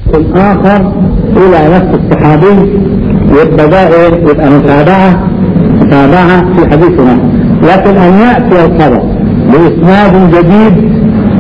آخر إلى نفس الصحابي يبقى ده يبقى متابعة في حديثنا. لكن أن يأتي الخبر بإسناد جديد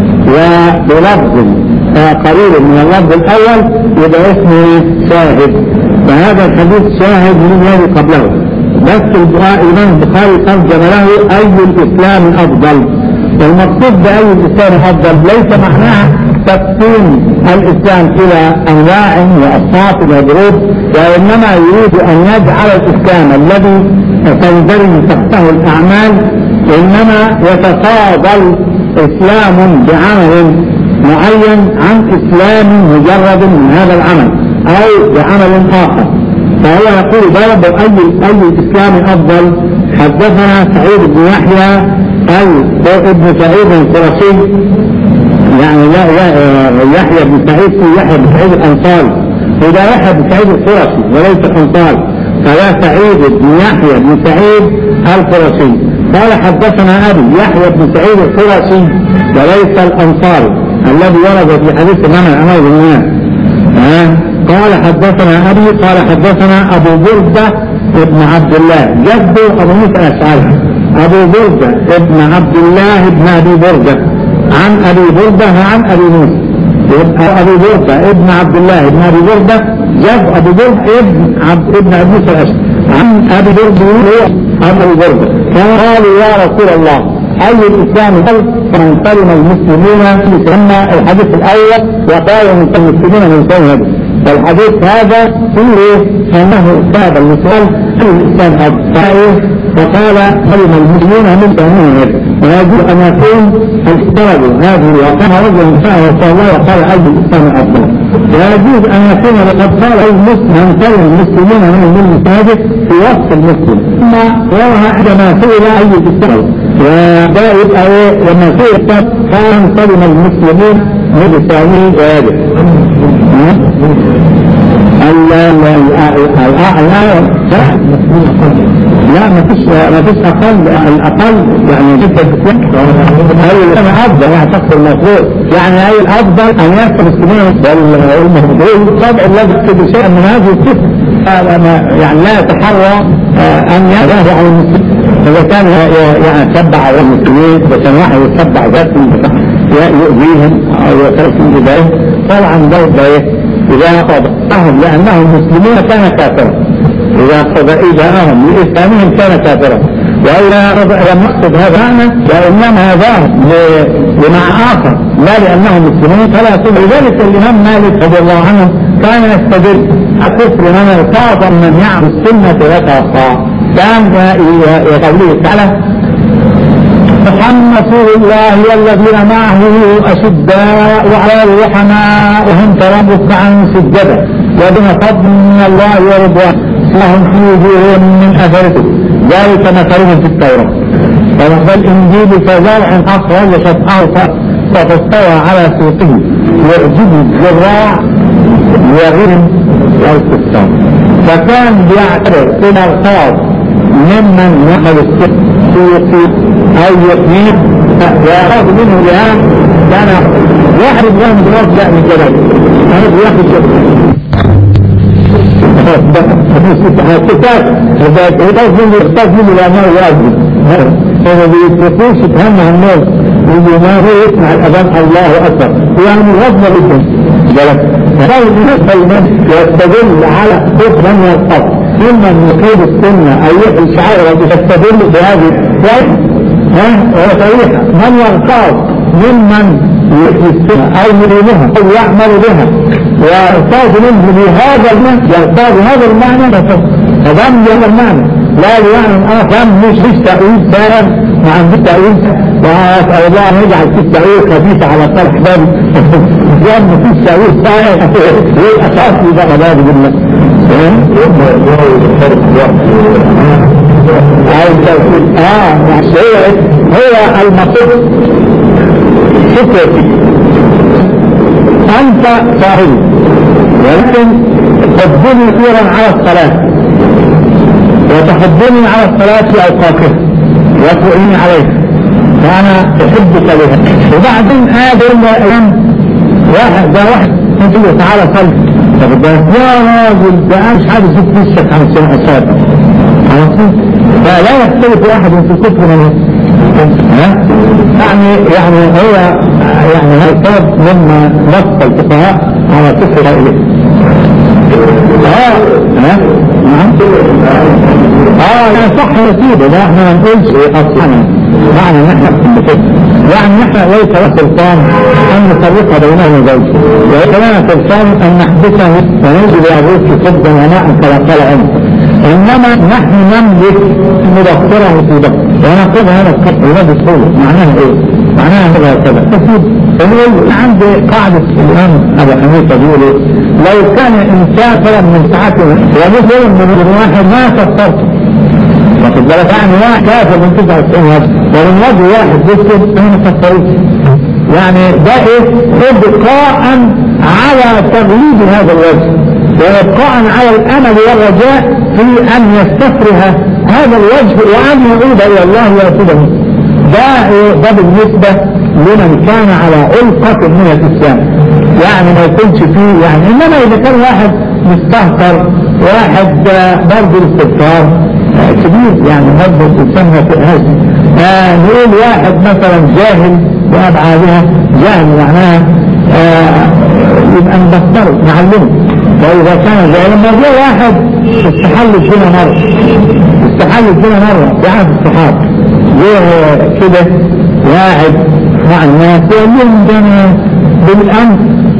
وبلفظ قريب من اللفظ الأول يبقى اسمه شاهد، فهذا الحديث شاهد من الذي قبله. بس الإمام البخاري ترجم له أي الإسلام أفضل، والمقصود بأي الإسلام أفضل ليس معناها تقسيم الإسلام إلى أنواع وأصناف وضروب، وإنما يريد أن يجعل الإسلام الذي تندرج تحته الأعمال إنما يتفاضل إسلام بعمل معين عن إسلام مجرد من هذا العمل أو بعمل آخر. فهو يقول باب أي الإسلام أفضل. حدثنا سعيد بن يحيى ابن سعيد القرشي، يعني يحيى بن سعيد الأنصاري، وده يحيى بن سعيد القرشي وليس الأنصاري، فلا سعيد بن يحيى بن سعيد القرشي. قال حدثنا أبي يحيى بن سعيد القرشي وليس الأنصاري الذي ورد في حديث من أمر الناس. قال حدثنا أبي قال حدثنا أبو بردة ابن عبد الله جده أبو موسى الأشعري، أبو بردة ابن عبد الله ابن أبي بردة عن أبي بردة وعن أبي موسى. أبو بردة ابن عبد الله ابن أبي بردة جد أبو بردة ابن أبي موسى الأشعري عن أبي بردة عن أبي بردة. قالوا يا رسول الله أي الإسلام فمن سلم المسلمون في الحديث الأول وقال المسلمين من سلم. فالحديث هذا فيه أنه ساب المسلم في الإسلام أفضل، وقال سلم المسلمين من سلم. ويجب أن يكون الكتاب هذه وقال رجل سأل رسول الله وقال أي الإسلام أفضل، ويجوز أن يكون لقد قال المسلم سلم المسلمين من المساجد في وسط المسلم، ثم وراها عندما سئل أي الإسلام، وده يبقى لما سئل كان سلم المسلمين بلسانه ويده. لا ما فيش أقل، الأقل يعني جدا أي الأفضل يعني تقصر المفروض، يعني أي الأفضل أن يكتب السنين والمهدول طبع الذي يكتب شيئا من هذه الكتب يعني لا يتحرى أن يدافع عن المسلمين. إذا كان يعني يتبع المسلمين وكان واحد يتبع ذاتهم يؤذيهم أو يتركهم إليه طبعا ده إذا قضاهم لأنهم مسلمون كان كافرا، إذا قضى إجاءهم لإسلامهم كان كافرا، وإذا لم يقصد هذا معنى وإنما ذاهب لمع آخر لا لأنهم مسلمون فلا يكون. لذلك الإمام مالك رضي الله عنه كان يستدل كفر من ارتاض من يعبد السنة ويتوقع، كان يقوله تعالى محمد رسول الله والذين معه أشداء وعلى الرحماء وهم تربص سجدا وبما فضل من الله ورضوان لهم في وجوههم من أثرته ذلك مثلهم في التوراة. وفي الإنجيل كزرع أخرج شطأه فتستوى على سوقه يعجب الزراع وغيرهم والكفار، فكان بيعتبر إلى الخاص ممن يأخذ السوق أو يقنيه ويأخذ منه لها كان يحرج لهم برجع من جلال هذا يأخذ شيء الكتاب يحتاج منه لأنه واجب هذا بيتركوش يتهم عن الناس يقول ما هو يسمع الأذان الله أكبر يعني غضب جدا فهذا المسلم يستدل على كفر من القبر ممن يقيد السنة أو يحيي شعائر يستدل بهذه وصريحة من يغتاظ ممن يحيي السنة أو يرينها أو يعمل بها ويغتاظ منه بهذا المعنى يغتاظ هذا المعنى فضم هذا المعنى لا يعني آخر مش تأويل سائر مع عند التأويل وأسأل الله أن يجعل في التأويل خبيثة على صالح بابي لأن في التأويل سائر هو الأساس إذا بابي بالله هو المقصود فكرتي أنت صاحبي ولكن تحضني كثيرا على الصلاة وتحضني على الصلاة في أوقاتها وتعيني عليها فأنا أحبك بها. وبعدين هذا الأيام واحد انت تقول تعالى صلي، طب يا راجل ده انا مش عارف اشوف وشك على الصلاه على طول. فلا يختلف واحد في الكفر من يعني هو يعني هذا سبب مما نص الفقهاء على كفر هؤلاء. يعني صح نسيبه، ده احنا ما نقولش اصلا معنى نحن يعني نحن ليس له سلطان ان نفرق بينه وزوجه، وليس لنا سلطان ان نحبسه وننزل يعبوه صدا وماء كما قال عمر، انما نحن نملك نبصره في بصر ونقول هذا القطع لا بسهوله. معناها ايه؟ معناها هذا كذا تفيد. فنقول عند قاعده الامام ابو حنيفه بيقول لو كان انسان فرق من ساعته ومثل من واحد ما كفرته، واخد بالك؟ يعني واحد كافر من 99 وجه ومن وجه واحد مسلم انا ما كفروش. يعني ده ايه؟ ابقاء على تغليب هذا الوجه وابقاء على الامل والرجاء في ان يستفرغ هذا الوجه وان يعود الى الله ويتوب منه. ده بالنسبه لمن كان على علقه من الاسلام، يعني ما يكونش فيه يعني. انما اذا كان واحد مستهتر، واحد برضه الاستغفار كبير يعني برضه يسمى في هذا. نقول واحد مثلا جاهل بأبعادها، جاهل معناها يبقى نبصره نعلمه. وإذا كان جاهل لما جاء واحد استحل الدنيا مرة في عهد الصحابة، جاء كده واحد مع الناس يقول لهم ده أنا بالأمس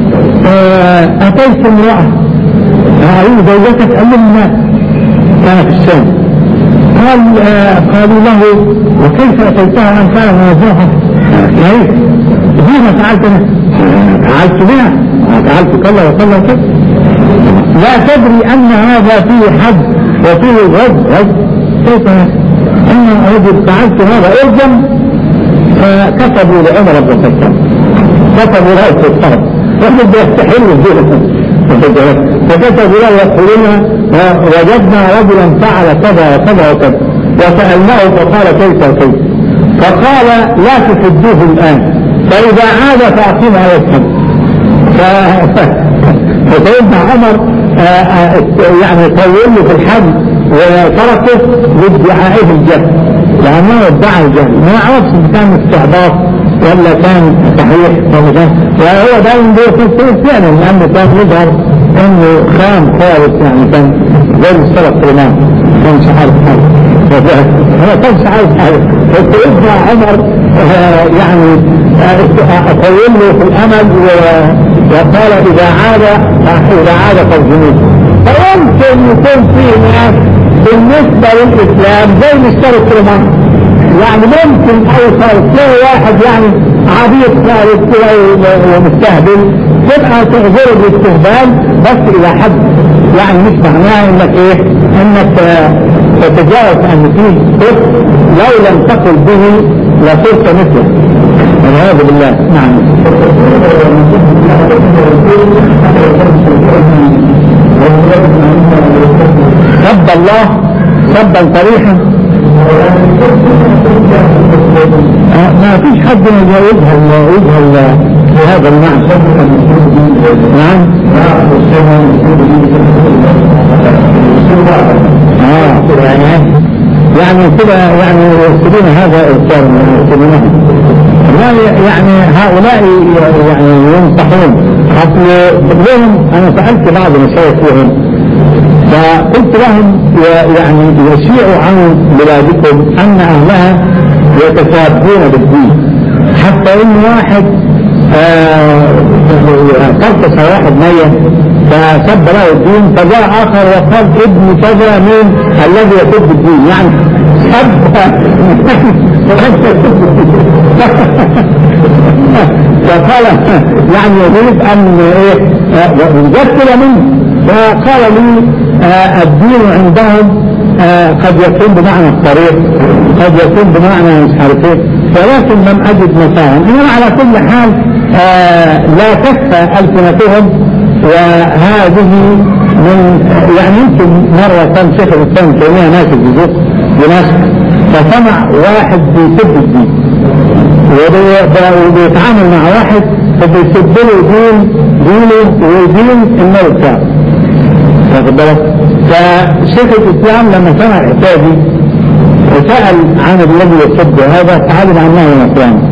أتيت امرأة أعيد زوجتك، قال لهم لا، كان في الشام. قالوا له وكيف أتيتها أن كان موضوعها؟ كيف؟ فيما فعلت فعلت بها، فعلت كلا وكلا وكلا. لا تدري أن هذا فيه حد وفيه غض. كيف أن رجل فعلت هذا أرجم؟ فكتبوا لعمر بن الخطاب، كتبوا له في الصحف وهم بيستحلوا الجهل، فكتبوا له يقولون وجدنا رجلا فعل كذا وكذا وكذا، وسألناه فقال كيف وكيف، فقال لا تحدوه الآن، فإذا عاد فأقيم على الحد. فسيدنا عمر يعني طول له في الحد وتركه لادعائه الجهل، لأنه ادعى الجهل ما يعرفش إن كان استعباط ولا كان صحيح ولا كان، وهو دايما بيقول فعلا لأنه كان يظهر إنه خام خالص، يعني كان زي السلف الإمام كان عارف حاجة، هو كانش عارف حاجة. فسيدنا عمر يعني طول له في الأمل وقال إذا عاد فالجنود. فيمكن يكون فيه ناس بالنسبة للإسلام زي مشترك الإمام، يعني ممكن أوصل كل واحد يعني عبيط خالص ومستهبل تبقى تغذر بالاستهبال بس إلى حد، يعني مش معناه إنك إيه؟ إنك تتجاوز أن فيه كفر لو لم تقل به لصرت مثله والعياذ بالله. نعم. سب الله سبا صريحا ما فيش حد يجهل بهذا المعنى. نعم. يعني كده يعني يرسلون هذا الكلام يعني هؤلاء يعني ينصحون لهم. انا سألت بعض مشايخهم فقلت لهم يعني يشيع عن بلادكم ان اهلها يتشابهون بالدين، حتى ان واحد قرطس واحد ميت فسب له الدين، فجاء اخر وقال ابن كذا من الذي يسب الدين، يعني سب فقال يعني يريد ان يجسل منه. فقال لي الدين عندهم قد يكون بمعنى الطريق، قد يكون بمعنى مش عارف ايه، ولكن لم اجد مفاهيم. انما على كل حال لا تخفى السنتهم، وهذه من يعني يمكن مرة كان شيخ الاسلام تيمية ماشي في سوق دمشق فسمع واحد بيسب الدين وبيتعامل مع واحد فبيسد له دينه ودين الملك بتاعه. واخد بالك؟ فشيخ الاسلام لما سمع عتابي وسأل عن الذي يسب هذا فعلم عنه نصراني،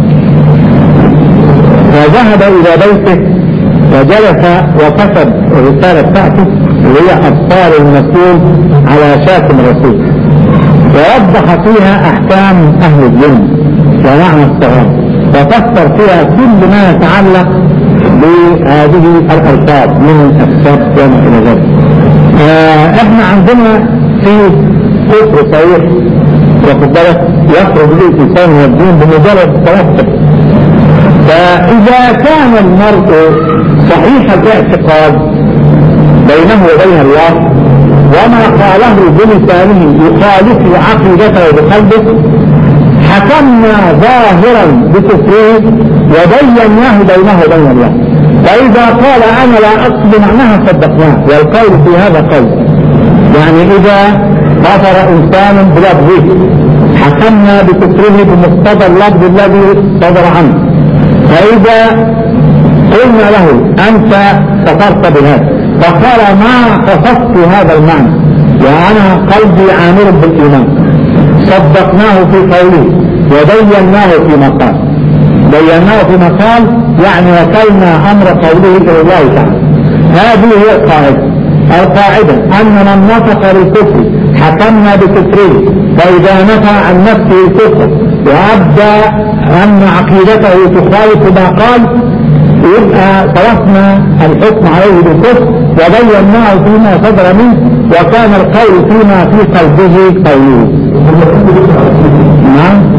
فذهب الى بيته وجلس وكتب الرسالة بتاعته اللي هي أبطال المسؤول على شاتم الرسول، ووضح فيها أحكام أهل الدين ومعنى الصغار، وفسر فيها كل ما يتعلق بهذه الألفاظ من السب وما إلى ذلك. احنا عندنا في كفر صحيح واخد بالك يخرج به الإنسان من الدين بمجرد التوسل. فإذا كان المرء صحيح الاعتقاد بينه وبين الله وما قاله بلسانه يخالف عقيدته بقلبه، حكمنا ظاهرا بكفره وبيناه بينه وبين الله. فإذا قال أنا لا أقصد معناها صدقناه، والقول في هذا قول. يعني إذا غفر إنسان بلفظه حكمنا بكفره بمقتضى اللفظ الذي صدر عنه. فإذا قلنا له أنت كفرت بهذا فقال ما قصدت هذا المعنى وأنا قلبي عامر بالإيمان، صدقناه في قوله وبيناه فيما قال. بيناه فيما قال يعني وكلنا أمر قوله إلى الله تعالى. هذه هي القاعدة أن من نطق بالكفر حكمنا بكفره، فإذا نفى عن نفسه الكفر وأبدى أن عقيدته تخالف ما قال يبقى صرفنا الحكم عليه بالكفر وبيناه فيما صدر منه، وكان القول فيما في قلبه قوله. نعم.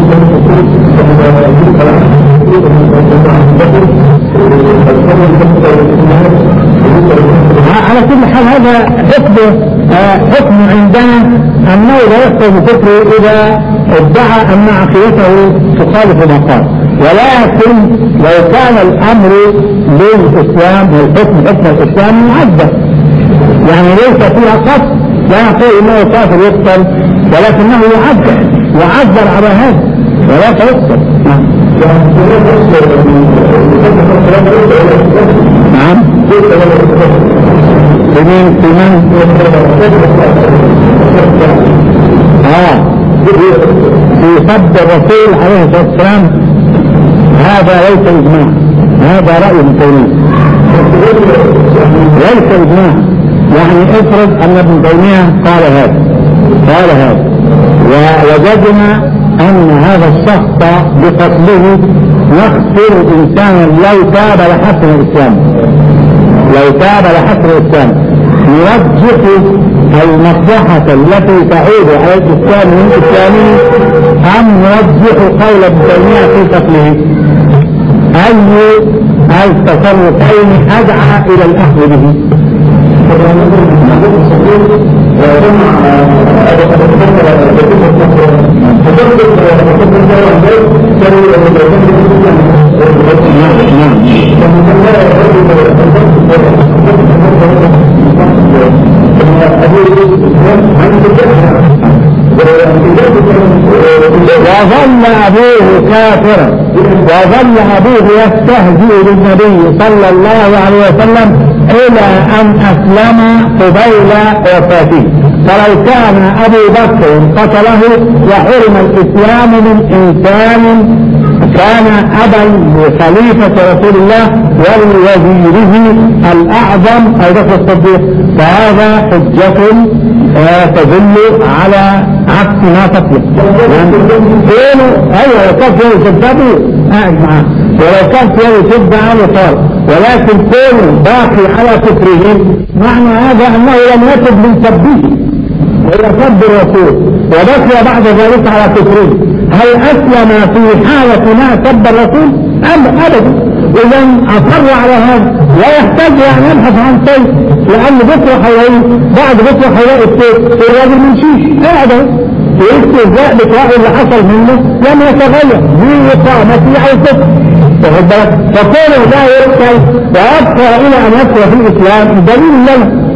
على كل حال هذا حكم عندنا أنه لا يحكم بكفره إذا ادعى أن عقيدته تخالف ما قال. ولكن لو كان الأمر للإسلام والحكم حكم الإسلام معذب، يعني ليس فيها قصد، لا نقول إنه كافر يقتل، ولكنه يعذر على هذا ولا يقتل. نعم. في سب الرسول عليه الصلاة والسلام هذا ليس إجماع، هذا رأي ابن تيمية ليس إجماع. يعني افرض أن ابن تيمية قال هذا ووجدنا أن هذا الشخص بقتله يقتل إنسانا لو تاب لحسن الإسلام، يرجح المصلحة التي تعود على الإسلام من إسلامه أم يرجح قول ابن تيمية في قتله؟ أي التصرفين أدعى إلى الأخذ به؟ وظل أبوه كافرا وظل أبوه يستهزئ بالنبي صلى الله عليه وسلم إلى أن أسلم قبيل وفاته. فلو كان أبو بكر قتله وحرم الإسلام من إنسان كان أبا لخليفة رسول الله ولوزيره الأعظم أبو بكر الصديق، فهذا حجة تدل على عكس ما تطلق. أيوة لو كان فيه يسببه قاعد معاه، ولو كان فيه يسب عنه صار، ولكن كونه باقي على كفره معنى هذا أنه لم يتب من سبه ويسب الرسول وبقي بعد ذلك على كفره. هل أسلم في حالة ما سب الرسول؟ أبدا. إذا أصر على هذا لا يحتاج أن يبحث عن شيء، لأن بكرة حوالي بعد بكرة حوالي الراجل من شيش قاعد والاستهزاء بالرأي اللي حصل منه لم يتغير بإقامته على الكفر. فكونه لا يرسل ويبقى إلى أن يدخل في الإسلام دليل لنا.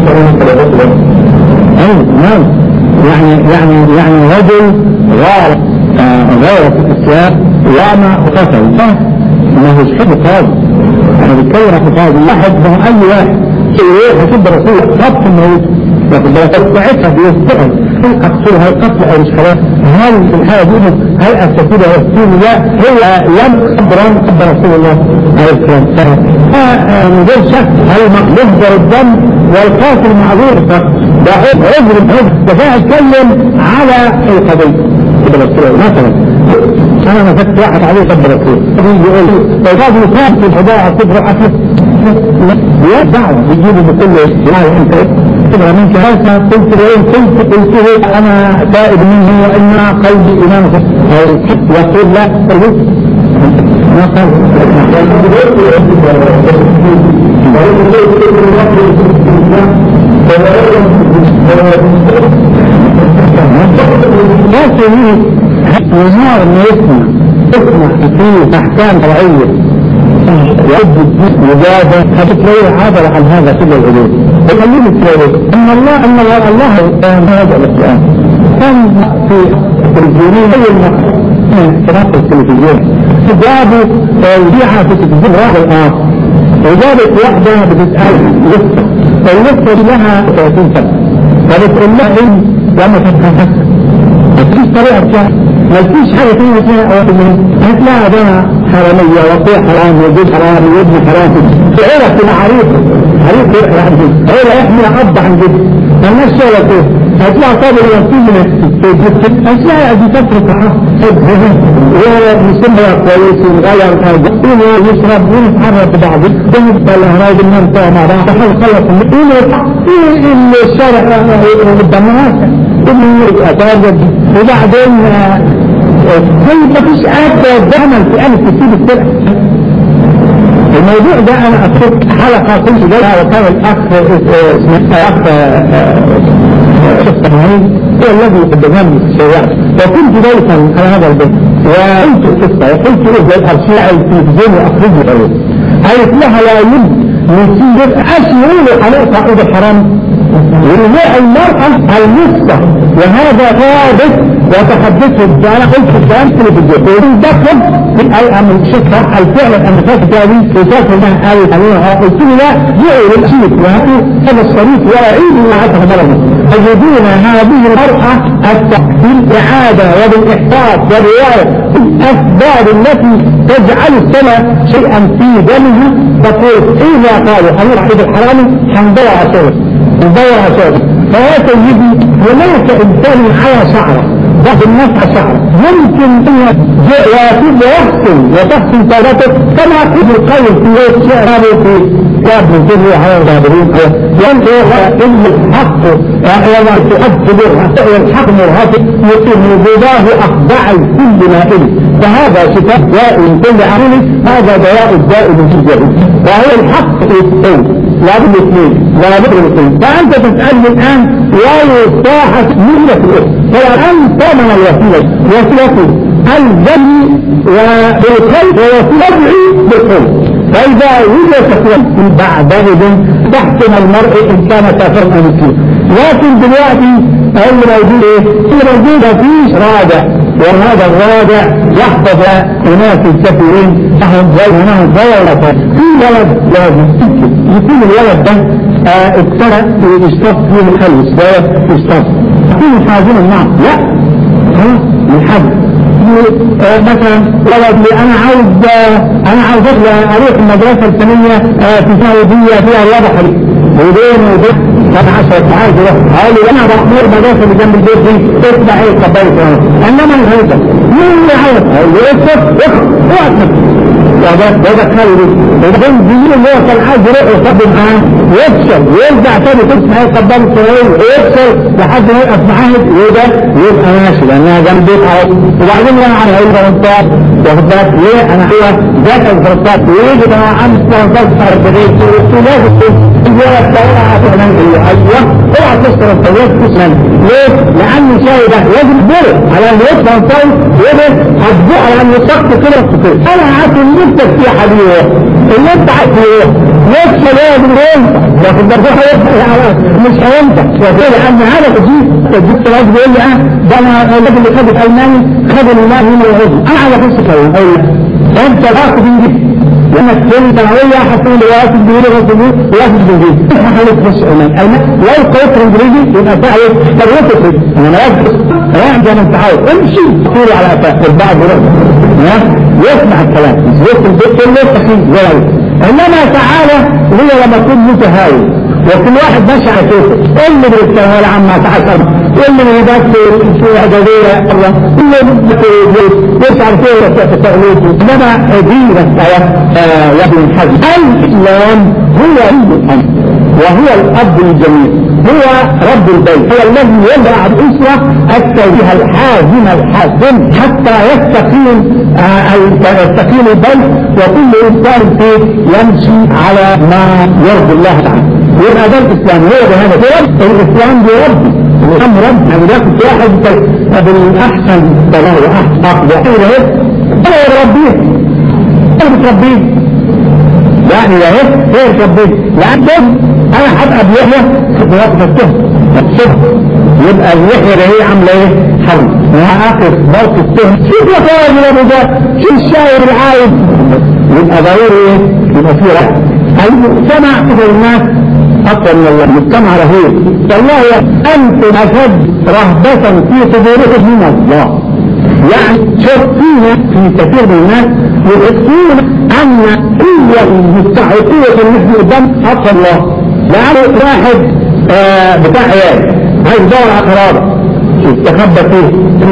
نعم. يعني رجل غير في الإسلام وما قتل ما هو حب قاضي. أنا بتكلم عن قاضي واحد من أي واحد يروح يسب رسول خط الموت ساعتها بيستقل أقتلها القتل أو مش خلاص. هل في الحالة دي هل أستفيد رسول الله هو لم قبر رسول الله عليه السلام؟ من غير شك هل مقدر الدم والقاتل معذور ده عذر ده اتكلم على القضية مثلا أنا مسكت واحد عليه قبل رسول يقول لو قاضي يصاب في الحضاء كبر أكل لا دعوة يجيبه بكل يعني أنت كبر منك هذا قلت له أنا تائب منه وإن قلبي إمام يقول لا ما قال ونهار ما يسمع فيه أحكام شرعية يعد الدين وجادة هتتلاقيه عبر عن هذا كل العلوم وخليني تلاقيه أن الله كان هذا الإسلام كان في التلفزيونين من احتراق التلفزيون جابوا البيعة في التلفزيون راح الآخر وجابت واحدة بتسأل لسه واللسه لها 30 سنة فبتقول لها إيه لما تتحدث مفيش طريقة ما فيش حاجة فيها هتلاقي ده حرامية وقوع حرام وجود حرام وابن حرام عيلة كده عريق يعني عيلة يحمل عض عن جد مالناش شغلة كده هتلاقي طابل وكيل هتلاقي دي فترة ومسمى كويس ومغير حاجة ويشرب ويتحرك ببعض ويبقى الهراج المنطقة مع بعض خلص الشارع قدامنا وبعدين ما فيش آيات دعمل في آلة تسيب السرعة. الموضوع ده أنا أذكر حلقة كنت جايها وكان الأخ هو الذي قدمني في الشوارع وكنت جالسا على هذا البيت وقلت قصة وقلت إذا الأرشيع التلفزيون وأخرجه عليه قالت لها لا يمكن نسيب أشهر حلقة إذا الحرام ورجاء المرأة المسكة وهذا ثابت وتحدثت أنا قلت في الكلام تلفزيون دخل في الأمر الشكرة الفعل الأمريكات الثاني وتاكل لها آية عليها قلت له لا جعل الشيك وهذا الشريك وأعيد معها مرض أجدون هذه المرأة بالإعادة وبالإحساس والرواية الأسباب التي تجعل السنة شيئا في دمها تقول إذا قالوا هنروح إذا الحرام هندور على شغل فيا سيدي هناك إنسان على شعره بعض الناس على شعره ممكن يأتي ويحسن وتحسن صلاته كما يقول القول في الشعر في كتاب من كل على الغابرين ينقل إن الحق وما تؤثر الحق مرهف يقول بضاه أخضع كل مائل فهذا شفاء داء من كل عمل هذا دواء الدائم في الجهل وهو الحق الثاني لا بالاثنين لا بالاثنين فأنت تسألني الآن لا يصاحة مهلة الأخرى فالآن ثمن الوسيلة الذي بالخير ووسيلة بالخير فإذا وجد تقوى بعد ذلك تحكم المرء إن كان كافرا أو مسلما لكن دلوقتي الموجود فيش رادع وهذا الرادع يحفظ أناس الكثيرين فهم هنا ضيرة في ولد لازم يكون الولد ده ابتدأ يشتغل فيه الخلوص ده يشتغل يكون حاجين النعم لا الحد مثلا ولد لي انا عاوز اروح المدرسة الفنية في سعودية فيها رياضة حديث ودين كان 10 ساعات قالوا لي انا بحضر المدرسة اللي جنب البيت دي تتبع ايه قبائل انما الهيئة مين اللي عاوز وده خلي وبعدين بيجي اللي هو كان عايز يروح يصب معاه ويفشل ويرجع تاني تسمع يقدم الصغير ويفشل لحد ما يقف معاه وده يبقى ماشي لانها جنب بيت اهو وبعدين انا على اي فرنسات واخد بالك ليه انا هو ذاك الفرنسات ويجي بقى عم فرنسات 40 لازم الجواب اوعى تنام ايوه اوعى تشتري الطويل تسلم ليه؟ لان شاي ده لازم تبرد على ان يطلع صوت يبرد هتبوع على ان يسقط كده وتطير. انا عارف ان انت في حبيبي اللي انت عارف ايه نفسه لازم ينفع لكن ده مش هينفع لان هذا تجيب راجل بيقول لي ده انا الراجل اللي خد الماني خد الماني من العضو انا عايز اخش كلام اقول لك انت باخد انجليزي لانك كنت هي حسين الواسط بيقول واسط بالجيد احنا حالك بس امان لو قلت انجليزي يبقى فعلا تروتك انا ما يجلس راح زي ما انت عاوز امشي طول على قفاك البعض يسمع الكلام يسمع البيت كله تخيل زي انما تعالى هي لما تكون متهاوي وكل واحد ماشي على كيفه اللي بالتهاوي عما تعسر اللي بيبكر في اعداديه الله اللي يسعى فيه التأليف انما دي مسألة وابن حزم الاسلام هو الامر وهو الاب الجميل هو رب البيت هو الذي يدعى الاسره التوجيه الحازم الحازم حتى يستقيم البيت وكل انسان فيه يمشي على ما يرضي الله تعالى. يبقى ده الاسلام هو بهذا الاسلام بربي الاسلام رب يعني ده واحد بالاحسن طبعا واحق وحيره هو يربيه هو بتربيه يعني يا هيك هي تربيه لعبد انا هبقى بيحيى بوقت الشهر يبقى اليحيى ده هي عامله ايه حرب اخر وقت الشهر شوف يا فاضل يا ابو ده شو الشاعر العايد يبقى ضروري ايه يبقى فيه رحمه المجتمع كده الناس أقوى من الله المجتمع رهيب والله أنتم أشد رهبة في صدوركم من الله يعني شوف فينا في كثير من الناس يحسون أن قوة المجتمع قوة الناس قدام أقوى الله لأنه واحد بتاع عيال عايز يدور على قرابة يستخبى فيه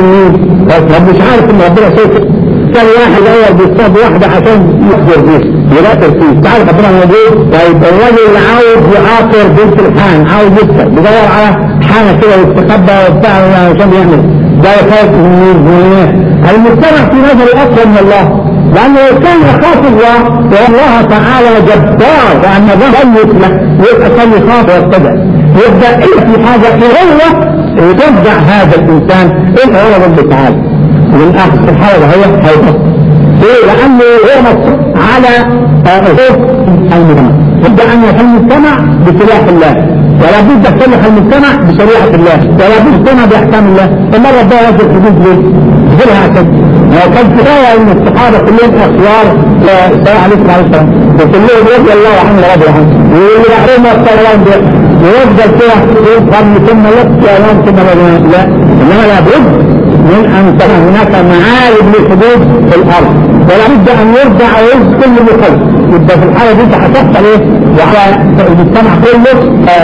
مش عارف ان ربنا شايفه كان واحد اول بيصطاد واحدة عشان يخبر بيه يلاقي فيه تعرف ربنا موجود طيب الراجل اللي عاوز يعاقر بنت الحان عاوز يكسر بيدور على حانة كده يستخبى وبتاع عشان يعمل ده يخاف من الناس المجتمع في نظر اقوى من الله لانه كان يخاف الله والله تعالى جبار وان الله لم يسلك يبقى كان يخاف ويتبع يبدا في حاجه هو يتبع هذا الانسان ايه هو رب تعالى من احسن الحاله هي هيبقى ليه؟ لانه هو مصر على خوف المجتمع يبدا ان يحل المجتمع بسلاح الله ولا بد ان يحل المجتمع بشريعه الله ولا بد المجتمع باحكام الله ثم ربنا ينزل الحدود ليه؟ يجيبها عشان لو كان كفايه ان الصحابه كلهم اخيار السلام عليكم وعليكم السلام وكلهم رضي الله عنه ورضي عنه واللي بعدهم الصلوات ده ويفضل كده يفهم ثم يبكي ايام ثم لا انما لابد من ان تكون هناك معارض للحدود في الارض ولا بد ان يرجع ويرجع كل مخالف يبقى في الحاله دي هتحصل ايه؟ وعلى المجتمع كله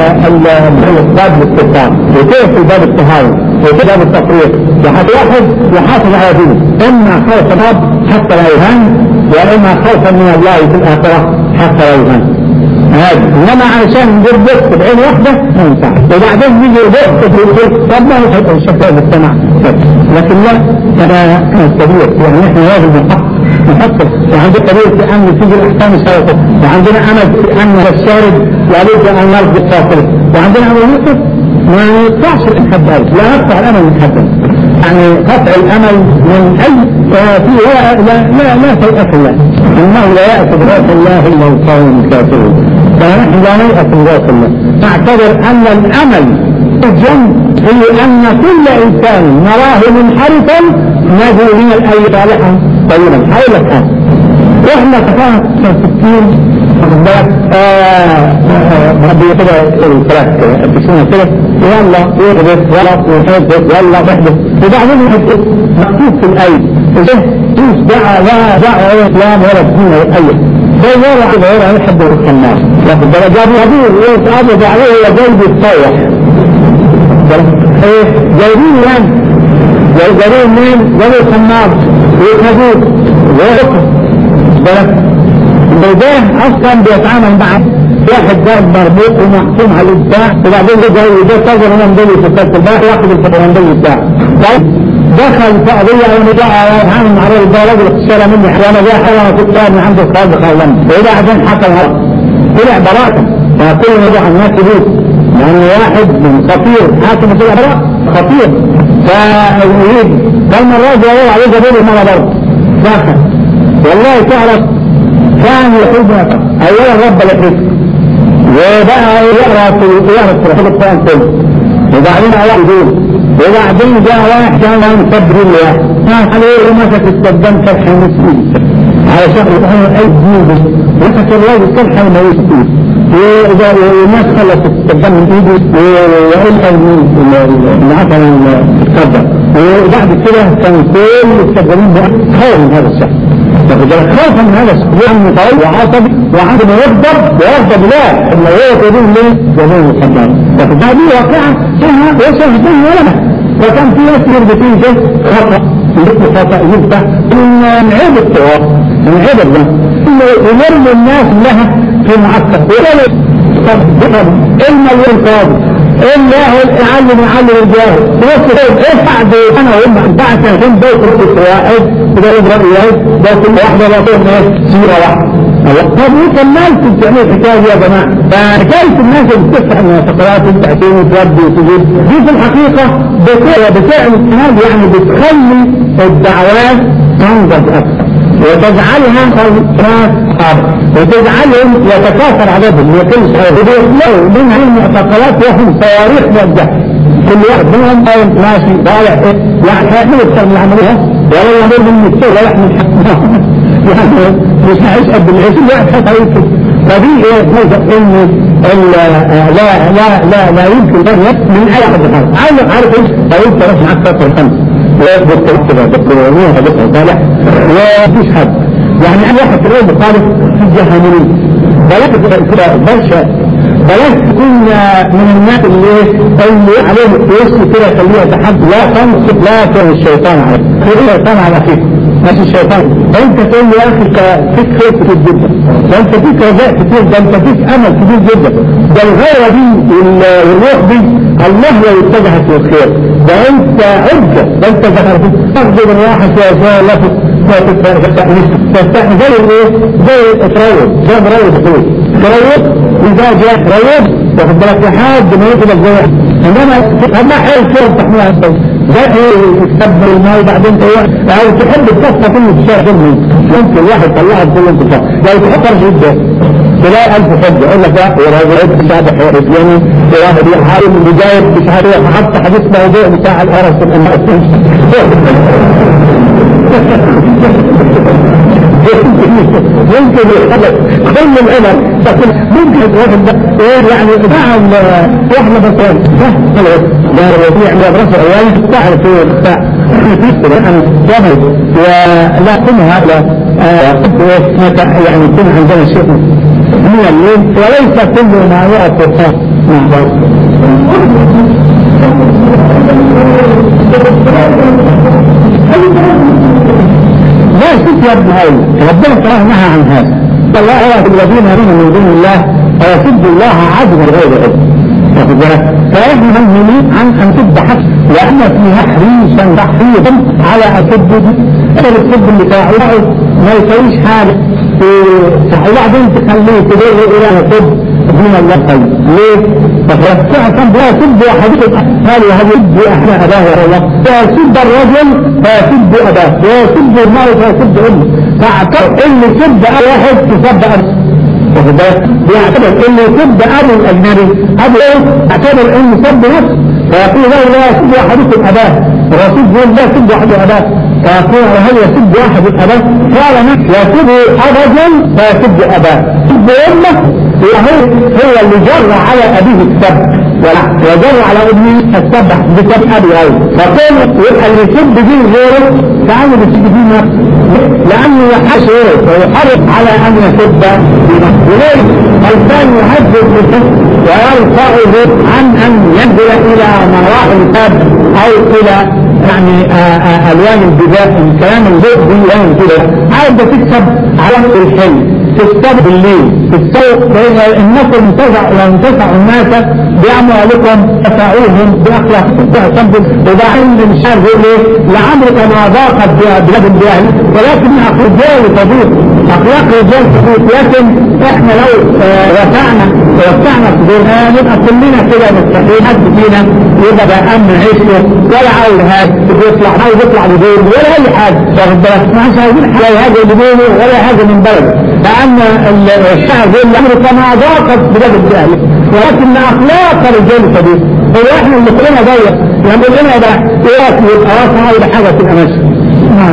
الاسباب والاستقطاب وتقفل باب التهاون وتقفل باب التفريق وهتواحد يحافظ على دينه اما خوف الرب حتى لا يهان واما خوفا من الله في الاخره حتى لا يهان هذا انما علشان نجيب بس بعين واحده ما ينفعش وبعدين نيجي بس في طب ما هيبقى الشكل المجتمع لكن لا انا كبير يعني احنا لازم نحط وعندنا قضيه في امن تيجي الاحكام الشرعيه وعندنا امل في ان الشارد لابد ان نرجع الفاصل وعندنا امل نقص ما يقطعش الحد لا نقطع الامل من حد يعني قطع الامل من اي في لا تيأس الله انه لا يأس بغير الله الا القوم الكافرون فنحن لا نيأس بغير الله نعتبر ان الامل الجنة هي ان كل انسان نراه منحرفا نجو من الاي صالحا طيبا حول الان احنا كفانا 60 واخد بالك ربي كده الفراك التسمية كده يلا يغبط يلا يحدث يلا يحدث وبعدين يحدث مكتوب في الآية توس دعا لا إسلام ولا الدين ولا الآية ده يرى على يرى يحب يرخى الناس لكن درجات هذول يتعرض عليه هو جايب الصيح جايبين يعني جايبين مين جايبين الخمار ويخذوه ويحكم بالك ده اصلا بيتعامل مع واحد ده مربوط ومحكوم على الابداع وبعدين ده جاي ده تاجر هنا مدلي في الكاس الباقي واخد الفرندلي بتاعه دخل في قضيه انه ده يتعامل مع الراجل ده راجل اشترى مني وانا جاي حاجه انا كنت من عند القاضي خالد وبعدين حصل طلع براءه فكل موضوع الناس يبوس، لأن واحد من خطير حاكم في الأبراء خطير، فيريد كلمة الراجل يقول عليه جبيل المرة برضه داخل. والله تعرف كان يحب أولا رب الحكم، وبقى يقرأ في القرآن كله، وبعدين أولا يقول، وبعدين جاء واحد كان له مصبر الله كان عليه ومسك الصدام كالحي مسؤول على شهر الأهل أي جنوبه، مسك الراجل كالحي مسؤول، والناس خلصت الصدام من إيده وإلقى العطل الصدام، وبعد كده كان كل الصدامين خوف من هذا الشهر، خوفا من هذا الشهر يعني طويل وعصبي وعندما يغضب لا إلا هو تقول ليه جميل الصدام، لكن هذه واقعة فيها وشهدين ولها. وكان في ناس يربطين خطأ مثل خطأ يفتح من عيب الطواب من عيب الله يمر الناس لها في معسكر ولا إلما الانقاذ إلا هو يعلم الجاهل ويصل إيه بعد أنا وهم بعد سنتين بيت الواحد إذا يجرى إياه ده كل واحدة لا تقول سيرة واحدة. طب وكملت تعمل حكاية يا جماعة، فحكاية الناس اللي بتفتح المعتقلات وتأتين وتودي وتجيب دي في الحقيقة بتعمل الكلام يعني بتخلي الدعوات تنضج أكثر وتجعلها ناس أكثر وتجعلهم يتكاثر عددهم ويكون وبيخلقوا من هذه المعتقلات وهم صواريخ موجهة كل واحد منهم ماشي ضايع يعني هيعملوا أكثر من عملها ولا يعملوا من السوء ولا يحمل حقهم يعني مش هعيش قد العيش الواحد حتى يمكن فدي نظر ان لا يمكن ان من اي احد يفعل عارف ايش لو انت رايح معاك فتره خمسه ويثبت كده تقريبا هدفها صالح ومفيش حد يعني انا واحد تقول مخالف في الجهنمين بلاش تكون من الناس اللي عليهم يوصل كده يخليها تحدي لا تنصب لا كان الشيطان عليك الشيطان على فيك ماشي الشيطان انت تقول لي يا اخي فيك خير كتير جدا ده انت فيك رجاء كتير ده انت فيك امل كبير جدا ده الغيره دي والروح دي الله لو اتجهت للخير ده انت عجه ده انت تاخذ الراحه شويه لا تستحي زي الايه زي التروض زي مروض تروض إذا جاء روض واخد بالك لحد ما يجب الزواج انما حيل كيف تحملها انت زي يستبدل الماء بعدين تروح او تحب القصه كله الشارع كله ممكن واحد طلعها كل انتفاع لو تحط رجل تلاقي 1000 حجه يقول لك لا وراجل الشعب حيرجاني واحد يحاول اللي جايب مش عارف حتى حديث موضوع بتاع القرص ممكن يخلق كل العمر لكن ممكن واحد يعني فعل واحنا مثلا دار الوضيع من الرسل ايام تعرف بتاع انا جاهز ولا كلها يعني يكون عندنا شيء من الليل وليس كل ما يعرف مع بعض لا شك يا ابن هاي ربنا تراه نهى عن هذا الله أعلم الذين يرون من دون الله ويسد الله عدوا غير عدو فإحنا منهمين عن أن تذبح لأن فيها حريصا تحريضا على أسد السد اللي تعوضه ما يسويش حاجة وبعدين تخليه تدور إلى سد دين الله طيب ليه؟ ففرسها كان بها سد وحديث قالوا هذا سد أحنا أباه يا الله فسد الرجل فسد أباه وسد المرء فسد أمه فاعتبر إن سد واحد تسد أمه بيعتبر إن سد أبو الأجنبي أبو إيه؟ اعتبر إن سد نفسه فيقول له لا يسد أحدكم أباه الرسول يقول لا يسد أحد أباه فيقول هل يسد أحد أباه قال يسد الرجل فيسد أباه سد أمه هو اللي جر على أبيه السب وجر على أمه السبح بسبب أبي أيضا فقال يبقى اللي يسب دين غيره تعالوا بسب دين نفسه لأنه يحش غيره ويحرص على أن يسب وليه الإنسان يهدد بالحس ويرفعه عن أن ينزل إلى مراحل السب أو إلى يعني ألوان البداء الكلام الزوء دي يعني كده عايز تكسب على الحلم تستبد الليل تستوق بين انكم ينتفع الناس باموالكم تفعوهم باخلاقكم وده علم مش عارف يقول ايه لعمرك ما ضاقت بلاد الجاهل ولكن اخلاق الرجال تضيق اخلاق الرجال تضيق لكن احنا لو رفعنا وسعنا الصدور نبقى كلنا كده مستحيل حد فينا يبقى بأمن عيشه ولا عاوز هاد يطلع بدون ولا أي حاجة واخد بالك ما عادش عايزين لا هذا بدونه ولا هذا من بلده لأن الشعب يقول الأمر كما ضاقت بلاد الجاهل ولكن أخلاق الرجال سبيل هو احنا اللي كلنا ضيق يعني كلنا ده ايه يبقى واسعة ولا حاجة تبقى ماشية. نعم.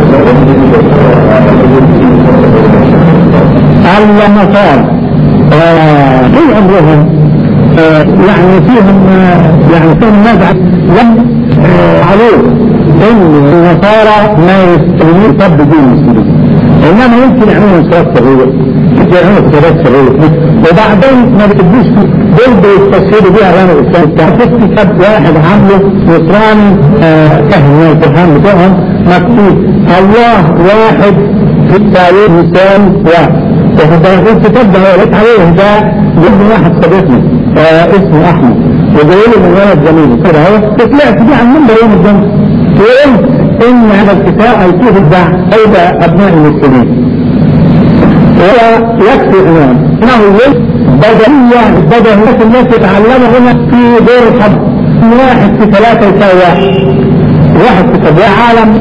النصارى في عمرهم يعني فيهم نزعة لم عليه ان النصارى ما يستلمون طب دين المسلمين انما يمكن يعملوا صلاة صغيرة يعملوا صلاة صغيرة وبعدين ما بتديش دول بيستشهدوا بيها علامة الإسلام تحسسني كتاب واحد عامله نصراني فهم القرآن بتاعهم مكتوب الله واحد في التاريخ مثال واحد وفي الكتاب ده لقيت عليه ده جبن واحد صديقنا اسمه أحمد وجايله من ولد جميل كده اهو طلعت بيه عن منبر يوم الجمعة وقلت إن هذا الكتاب هيفيد الدعم أيضا أبناء المسلمين ولا يكفي انه بدهيات الناس يتعلموا هنا في دور الحب 1 في 3 يساوي 1 في 7 عالم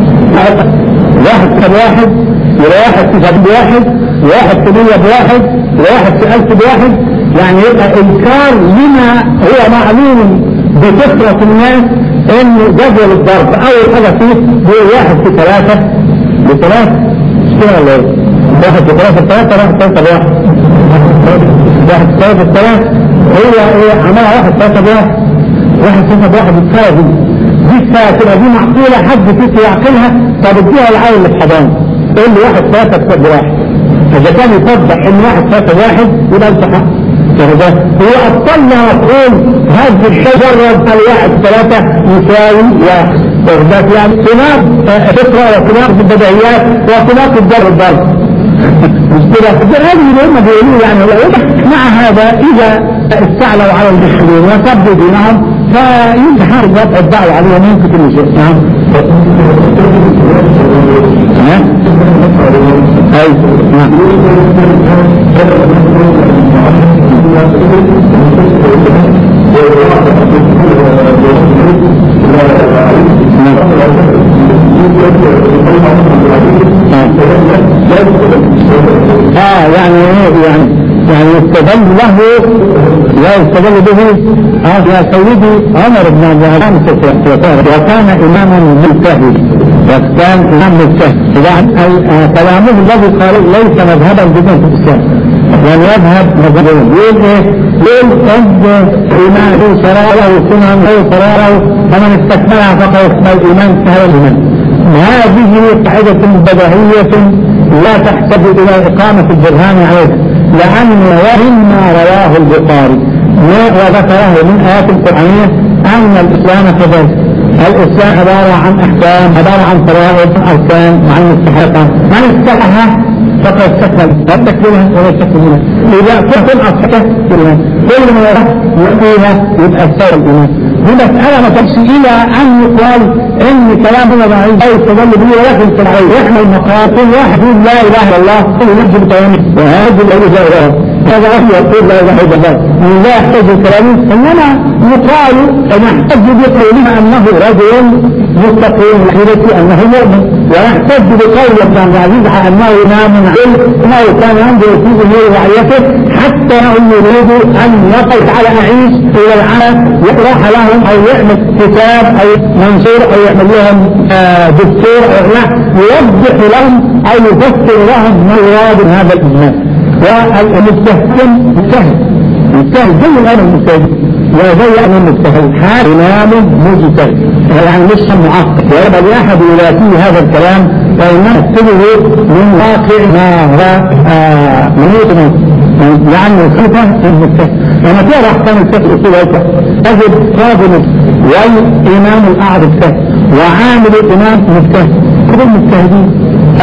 1 في 1 1 في 1 1 في 100 ب1 1 في 1000 ب1 يعني يبقى انكار لما هو معلوم بكثرة الناس ان جدول الضرب اول حاجة فيه هو 1 في 3 ب3 مش كده ولا ايه؟ 1 في 3 3 1 في 3 1 في 3 3 هي عملها 1 في 3 1 1 في 3 1 بالساعة دي الساعة تبقى دي معقولة حد فيك يعقلها طب اديها العيل للحضانة قول لي 1 في 3 1 إذا كان يصدق ان 1 في 3 1 يبقى انت حق هو أبطلنا مفعول هذه الشجرة الواحد 3 يساوي 1 وغدات يعني خلاف فكرة وخلاف البدايات وخلاف الضرب مش كده هذه الأمة بيقولوا يعني مع هذا إذا استعلوا على المسلمين وصبوا دينهم فينتحر الوضع الدعوة عليهم يمكن كل شيء. نعم أي نعم يعني يستدل له لا يستدل به يا سيدي عمر بن عبد العزيز وكان إماما مجتهد وكان إمام مجتهد كلامه الذي قال ليس مذهبا جدا في الإسلام يعني يذهب مذهبا يقول يقول إيمان صلاة وسنن صلاة فمن استكملها فقد استكمل الإيمان سهل الإيمان. هذه قاعدة بديهية لا تحتاج إلى إقامة البرهان عليها لأن مما رواه البخاري وذكره من آيات القرآنية أن الإسلام كذلك الإسلام عبارة عن أحكام عبارة عن فرائض أركان وعن مستحقات من استحقها فقد استكمل لا تكملها ولا تكملها إذا كنت أصحك كل ما يأتيها يبقى السور الإيمان. دي مسألة ما تمشي إلى أن يقال إن كلامنا ضعيف أو يستدل به ولكن تلعيب إحنا المقام كل واحد يقول لا إله إلا الله كل نفس بتوامه وهذا الذي لا إله هذا أخي يقول لا إله إلا الله من لا يحتاج كلامه إنما يقال نحتاج بقولنا أنه رجل مستقيم الحيرة أنه مؤمن ويحتاج بقول ابن عبد العزيز على أنه إمام عدل أنه كان عنده في أمور رعيته حتى أنه يريد أن يقف على أعيش إلى العالم يطرح لهم أو يعمل كتاب أو منشور أو يعمل لهم دكتور أو يوضح لهم أو يفسر لهم ما يراد من هذا الإجمال. والمجتهد مجتهد زي الآن المجتهد وزي أن المجتهد حال إمام مجتهد يعني مش معقد ويبقى لأحد يلاتيه هذا الكلام فإنه يكتبه من واقع ما هو منوط يعني الخطة المجتهد. لما ترى أحكام الفقه الأصول تجد قاضي والإمام الأعظم مجتهد وعامل الإمام مجتهد كل المجتهدين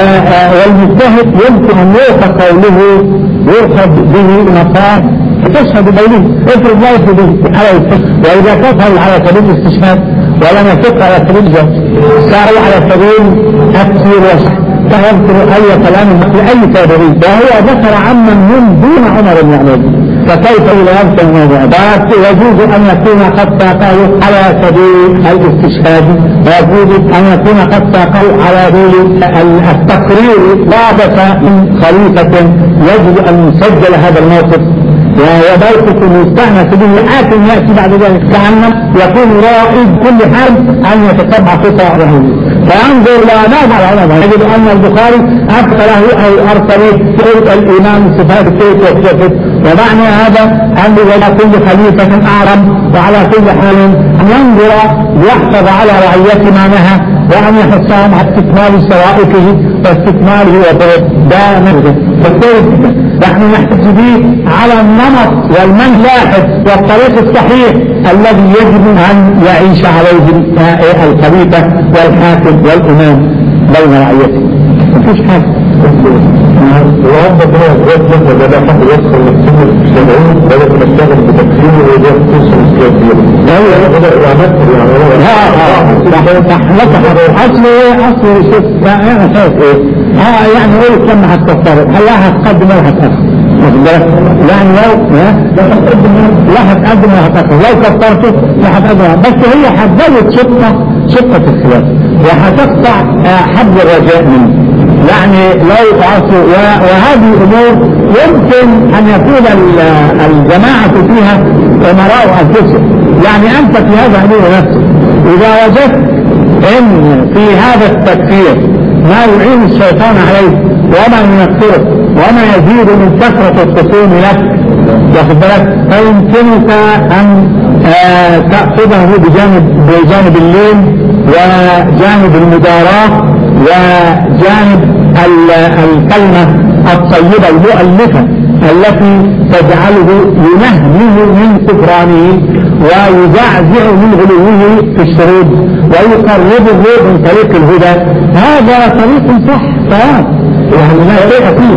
والمجتهد يمكن أن يوثق قوله يؤخذ به مقام تشهد بينه افرض لا يفرض على الفقه وإذا كفر على سبيل الاستشهاد ولم يفق على سبيل الجهل ساروا على سبيل التفسير والشرح لا يذكر أي كلام لأي تابعي، وهو ذكر عمن من دون عمر بن عبد العزيز، فكيف لا يذكر الموضوع؟ يجوز أن يكون قد ساقه على سبيل الاستشهاد، ويجوز أن يكون قد ساقه على سبيل التقرير لا بأس من خليفة يجب أن يسجل هذا الموقف ويبوقف المستأنس به، لكن يأتي بعد ذلك كأنه يكون رائد كل حال أن يتتبع خطى رهيب، فينظر لا ماذا على العلماء. يجب أن البخاري أدخله أو أرسله في الإمام صفات الكيف والصفات، ومعنى هذا أن على كل خليفة أعرم وعلى كل حال أن ينظر ليحفظ على رعية ما نهى، وأن يحثهم على استكمال شرائطه واستكماله وده نفسه. نحن نحتج به على النمط والمنهج والطريق الصحيح الذي يجب أن يعيش عليه الخليفة والحاكم والإمام بين رعيته. مفيش حاجة. وعند بنا الزيادة لما لا حد يدخل للسنة الشرعية بدأ نشتغل بتكفير ويجب توصل السياسية. بدأ إعادات أصل شوف أنا شايف إيه؟ يعني إيه لما هتكفر؟ هل هتقدم ولا هتأخر؟ يعني لو لا هتقدم ولا هتأخر، لو كفرته لا هتقدم، بس هي هتزود شقة الخلاف وهتقطع حد الرجاء منه. يعني لو عصوا، وهذه الأمور يمكن أن يكون الجماعة فيها أمراء أنفسهم. يعني أنت في هذا أمور نفسك إذا وجدت إن في هذا التكفير ما يعين الشيطان عليه وما ينكره وما يزيد من كثرة الخصوم لك، واخد بالك، فيمكنك أن تأخذه بجانب اللين وجانب المداراة وجانب الكلمة الطيبة المؤلفة التي تجعله ينهيه من كفرانه ويزعزع من غلوه في الشرود ويقربه من طريق الهدى. هذا طريق صح صواب، يعني لا شيء فيه.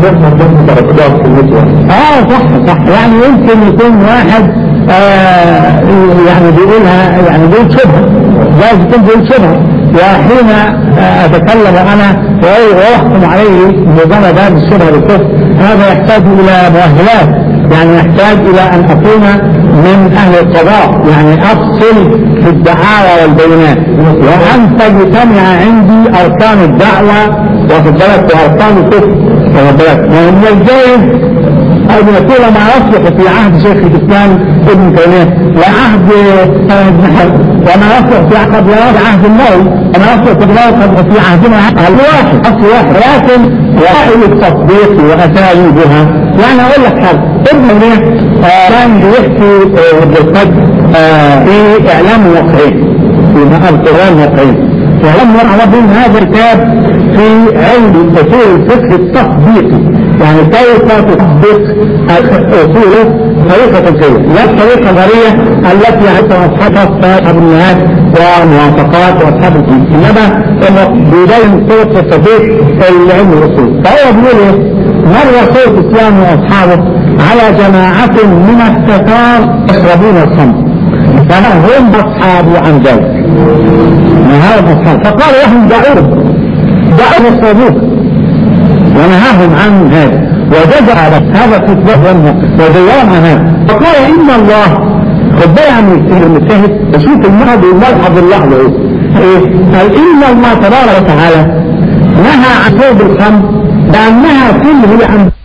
صح. يعني يمكن يكون واحد يعني بيقولها، يعني بيقول شبهة، لازم يكون بيقول شبهة، وحين أتكلم أنا وأحكم عليه مجرد هذه الشبهة بالكفر، هذا يحتاج إلى مؤهلات، يعني يحتاج إلى أن أكون من أهل القضاء، يعني أفصل في الدعاوى والبينات، وأن تجتمع عندي أركان الدعوة واخد بالك وأركان الكفر واخد بالك. ومن الجائز أن يكون ما يصلح في عهد شيخ الإسلام ابن تيمية وعهد ابن حزم، وما يصلح في عهد النووي، وما يصلح في عهدنا أصل واحد، لكن وائل التصديق وأساليبها. يعني أقول لك حاجة، ابن تيمية كان بيحكي بالقدر في إعلام واقعي، في القرآن واقعي، وهم يعرضون هذا الكتاب في علم أصول الفقه التطبيقي، يعني كيف تطبق أصوله طريقة كيف، لا الطريقة الغرية التي حتى أصحابها أصحاب النهايات وموافقات وأصحاب الدين، إنما بداية صوت التطبيق العلم الأصول. فهو بيقول إيه؟ مر صوت الإسلام وأصحابه على جماعة من التتار يشربون الخمر، فهم أصحاب عن ذلك، فقال لهم دعوه يشربوه، ونهاهم عن هذا وجزع هذا كتبه وديان هذا. فقال إن الله خبئ عن المجتهد، وشوف المرض والملحظ اللحظة قال إن الله تبارك وتعالى نهى عن شرب الخمر لأنها كله عن